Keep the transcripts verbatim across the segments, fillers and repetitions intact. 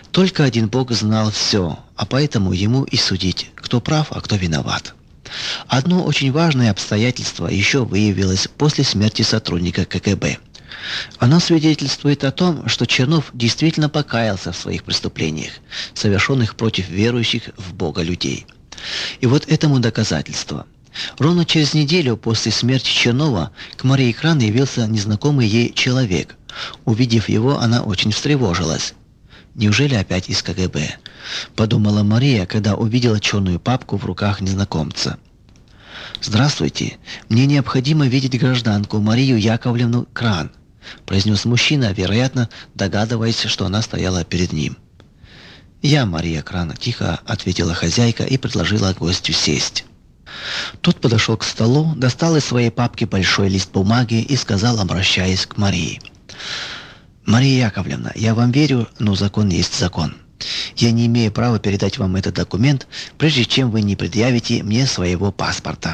Только один Бог знал все, а поэтому ему и судить, кто прав, а кто виноват. Одно очень важное обстоятельство еще выявилось после смерти сотрудника ка гэ бэ. Оно свидетельствует о том, что Чернов действительно покаялся в своих преступлениях, совершенных против верующих в Бога людей. И вот этому доказательство. Ровно через неделю после смерти Чернова к Марии Кран явился незнакомый ей человек. Увидев его, она очень встревожилась. «Неужели опять из ка гэ бэ?» – подумала Мария, когда увидела черную папку в руках незнакомца. «Здравствуйте, мне необходимо видеть гражданку Марию Яковлевну Кран», – произнес мужчина, вероятно, догадываясь, что она стояла перед ним. «Я Мария Кран», – тихо ответила хозяйка и предложила гостю сесть. Тот подошел к столу, достал из своей папки большой лист бумаги и сказал, обращаясь к Марии: «Мария Яковлевна, я вам верю, но закон есть закон. Я не имею права передать вам этот документ, прежде чем вы не предъявите мне своего паспорта».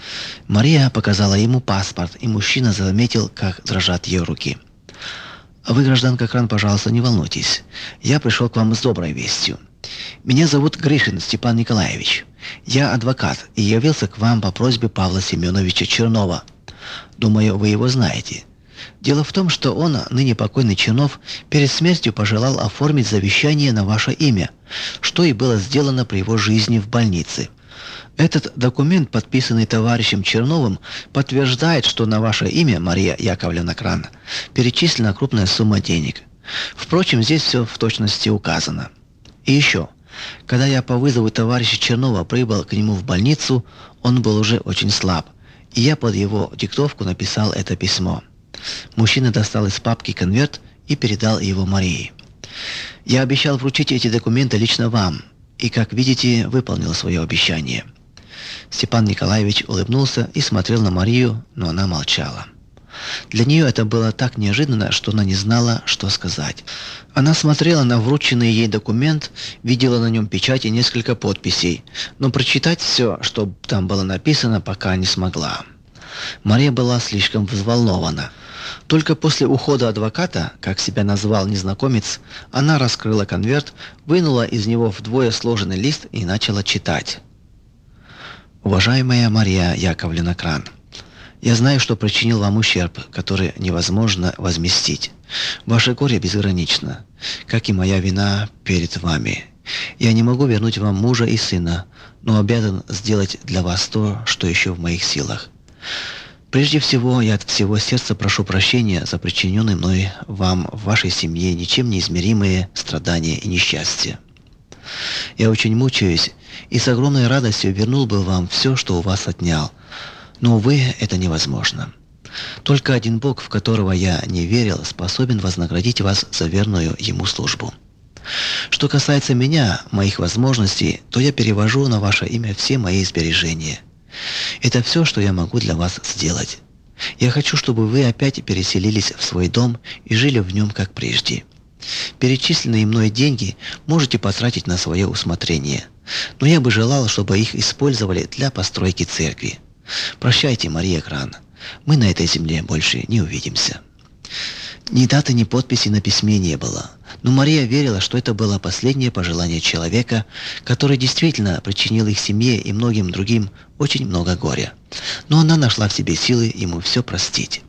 Мария показала ему паспорт, и мужчина заметил, как дрожат ее руки. «Вы, гражданка Кран, пожалуйста, не волнуйтесь. Я пришел к вам с доброй вестью. Меня зовут Гришин Степан Николаевич. Я адвокат и явился к вам по просьбе Павла Семеновича Чернова. Думаю, вы его знаете. Дело в том, что он, ныне покойный Чернов, перед смертью пожелал оформить завещание на ваше имя, что и было сделано при его жизни в больнице. Этот документ, подписанный товарищем Черновым, подтверждает, что на ваше имя, Мария Яковлевна Кран, перечислена крупная сумма денег. Впрочем, здесь все в точности указано. И еще, когда я по вызову товарища Чернова прибыл к нему в больницу, он был уже очень слаб, и я под его диктовку написал это письмо». Мужчина достал из папки конверт и передал его Марии. «Я обещал вручить эти документы лично вам, и, как видите, выполнил свое обещание». Степан Николаевич улыбнулся и смотрел на Марию, но она молчала. Для нее это было так неожиданно, что она не знала, что сказать. Она смотрела на врученный ей документ, видела на нем печать и несколько подписей, но прочитать все, что там было написано, пока не смогла. Мария была слишком взволнована. Только после ухода адвоката, как себя назвал незнакомец, она раскрыла конверт, вынула из него вдвое сложенный лист и начала читать. «Уважаемая Мария Яковлевна Кран, я знаю, что причинил вам ущерб, который невозможно возместить. Ваше горе безгранично, как и моя вина перед вами. Я не могу вернуть вам мужа и сына, но обязан сделать для вас то, что еще в моих силах. Прежде всего, я от всего сердца прошу прощения за причиненные мной вам в вашей семье ничем не измеримые страдания и несчастья. Я очень мучаюсь и с огромной радостью вернул бы вам все, что у вас отнял, но, увы, это невозможно. Только один Бог, в которого я не верил, способен вознаградить вас за верную Ему службу. Что касается меня, моих возможностей, то я перевожу на ваше имя все мои сбережения. Это все, что я могу для вас сделать. Я хочу, чтобы вы опять переселились в свой дом и жили в нем, как прежде. Перечисленные мной деньги можете потратить на свое усмотрение, но я бы желал, чтобы их использовали для постройки церкви. Прощайте, Мария Кран. Мы на этой земле больше не увидимся». Ни даты, ни подписи на письме не было, но Мария верила, что это было последнее пожелание человека, который действительно причинил их семье и многим другим очень много горя. Но она нашла в себе силы ему все простить.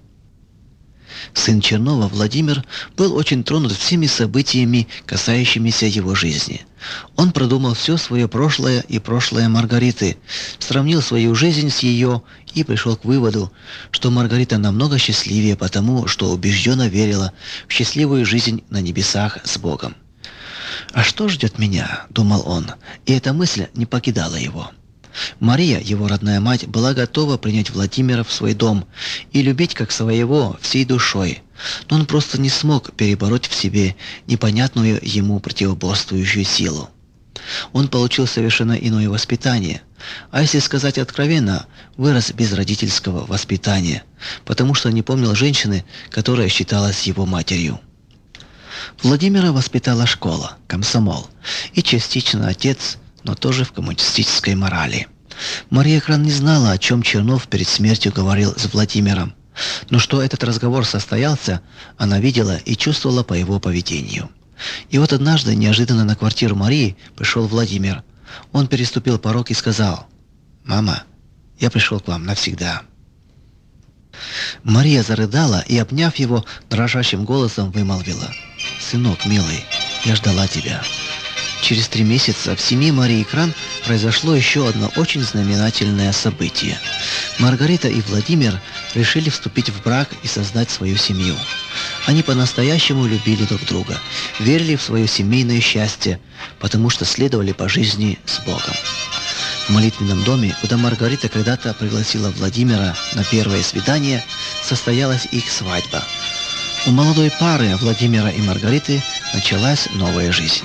Сын Чернова, Владимир, был очень тронут всеми событиями, касающимися его жизни. Он продумал все свое прошлое и прошлое Маргариты, сравнил свою жизнь с ее и пришел к выводу, что Маргарита намного счастливее потому, что убежденно верила в счастливую жизнь на небесах с Богом. «А что ждет меня?» – думал он, и эта мысль не покидала его. Мария, его родная мать, была готова принять Владимира в свой дом и любить как своего всей душой, но он просто не смог перебороть в себе непонятную ему противоборствующую силу. Он получил совершенно иное воспитание, а если сказать откровенно, вырос без родительского воспитания, потому что не помнил женщины, которая считалась его матерью. Владимира воспитала школа, комсомол и частично отец, но тоже в коммунистической морали. Мария Кран не знала, о чем Чернов перед смертью говорил с Владимиром, но что этот разговор состоялся, она видела и чувствовала по его поведению. И вот однажды неожиданно на квартиру Марии пришел Владимир. Он переступил порог и сказал: «Мама, я пришел к вам навсегда». Мария зарыдала и, обняв его, дрожащим голосом вымолвила: «Сынок милый, я ждала тебя». Через три месяца в семье Марии Кран произошло еще одно очень знаменательное событие. Маргарита и Владимир решили вступить в брак и создать свою семью. Они по-настоящему любили друг друга, верили в свое семейное счастье, потому что следовали по жизни с Богом. В молитвенном доме, куда Маргарита когда-то пригласила Владимира на первое свидание, состоялась их свадьба. У молодой пары Владимира и Маргариты началась новая жизнь.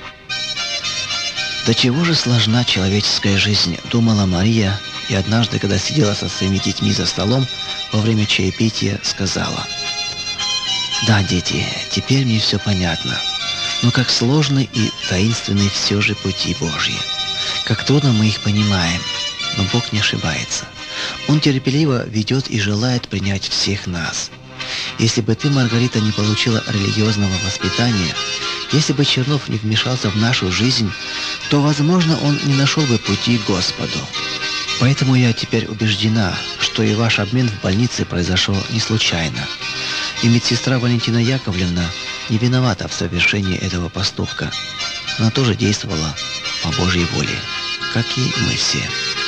«До чего же сложна человеческая жизнь», — думала Мария, и однажды, когда сидела со своими детьми за столом, во время чаепития сказала: «Да, дети, теперь мне все понятно, но как сложны и таинственны все же пути Божьи. Как трудно мы их понимаем, но Бог не ошибается. Он терпеливо ведет и желает принять всех нас. Если бы ты, Маргарита, не получила религиозного воспитания, если бы Чернов не вмешался в нашу жизнь, то, возможно, он не нашел бы пути к Господу. Поэтому я теперь убеждена, что и ваш обмен в больнице произошел не случайно. И медсестра Валентина Яковлевна не виновата в совершении этого поступка. Она тоже действовала по Божьей воле, как и мы все».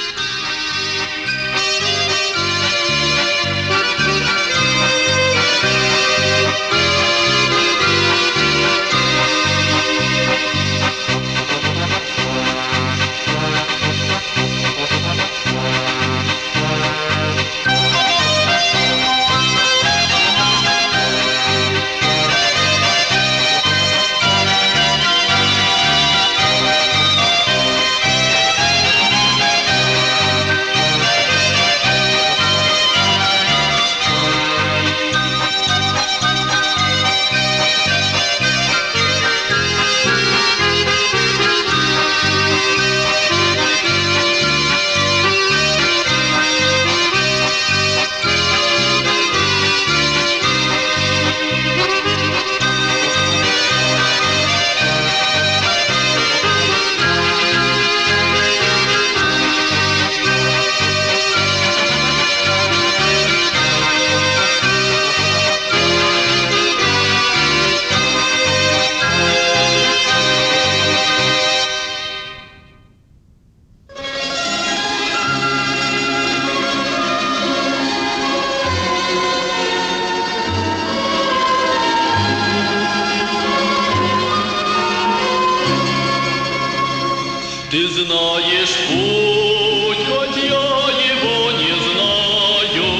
Ты знаешь путь, хоть я его не знаю.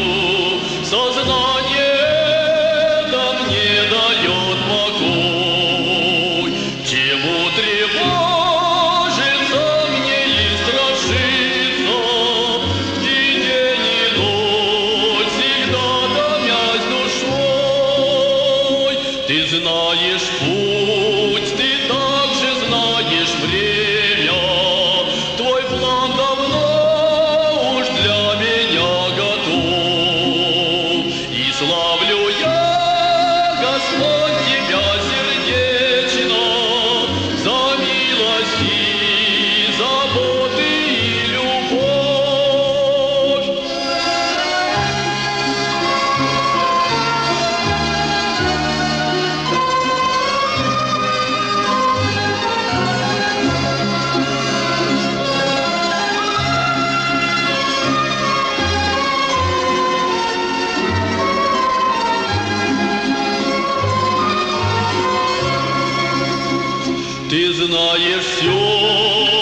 Сознание да мне дает покой. Чему тревожиться мне и страшиться? И день, и ночь всегда томясь душой. Ты знаешь путь, ты также знаешь время. Ты знаешь все.